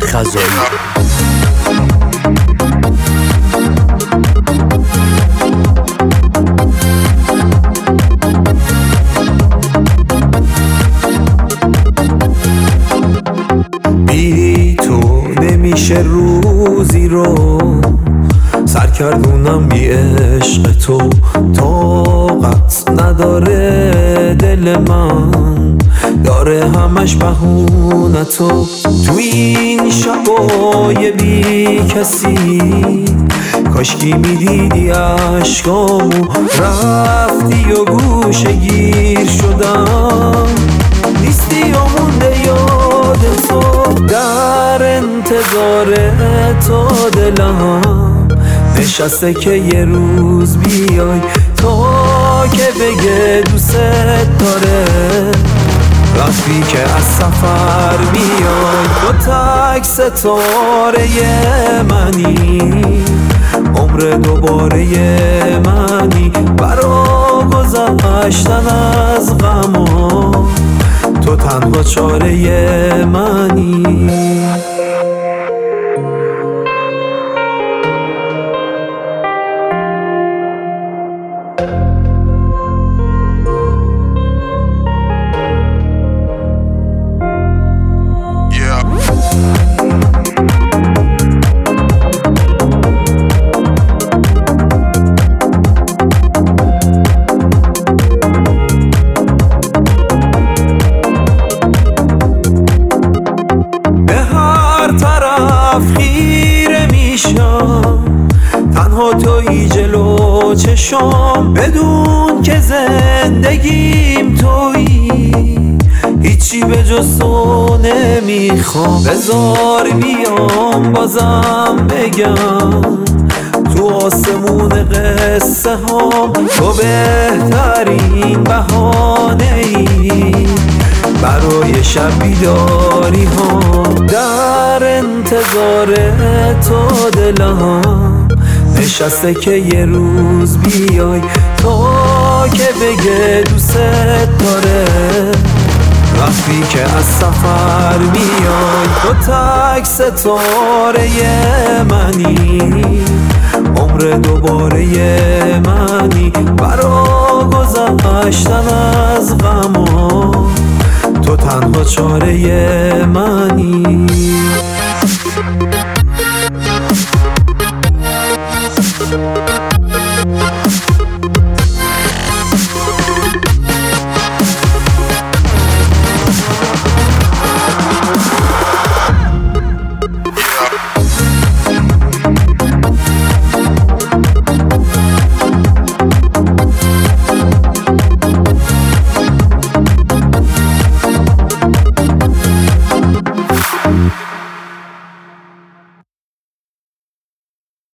خزایی. بی تو نمیشه روزی رو سرکردونم، بی عشق تو طاقت نداره دل من، داره همش بهونه تو این شبای بی کسی. کاشکی میدیدی عشقامو، رفتی و گوشه گیر شدم، نیستی و مونده یاد تو، در انتظار تو دلم نشسته که یه روز بیای تا که بگه دوست داره. وقتی که از سفر میای تو تک ستاره منی، عمر دوباره منی، برا گذشتن از غما تو تنها چاره منی. خیره میشم تنها تویی جلو چشام، بدون که زندگیم تویی، هیچی به جز تو نمیخوام. بذار بیام بازم بگم تو آسمون قصه هام تو بهترین بهانه ای برای شب بیداری ها، در انتظار تو دلم نشسته که یه روز بیای تا که بگه دوست داره. وقتی که از سفر میای تو تک ستاره منی، عمر دوباره منی، برا گذشتن از غما تو تنها چاره منی.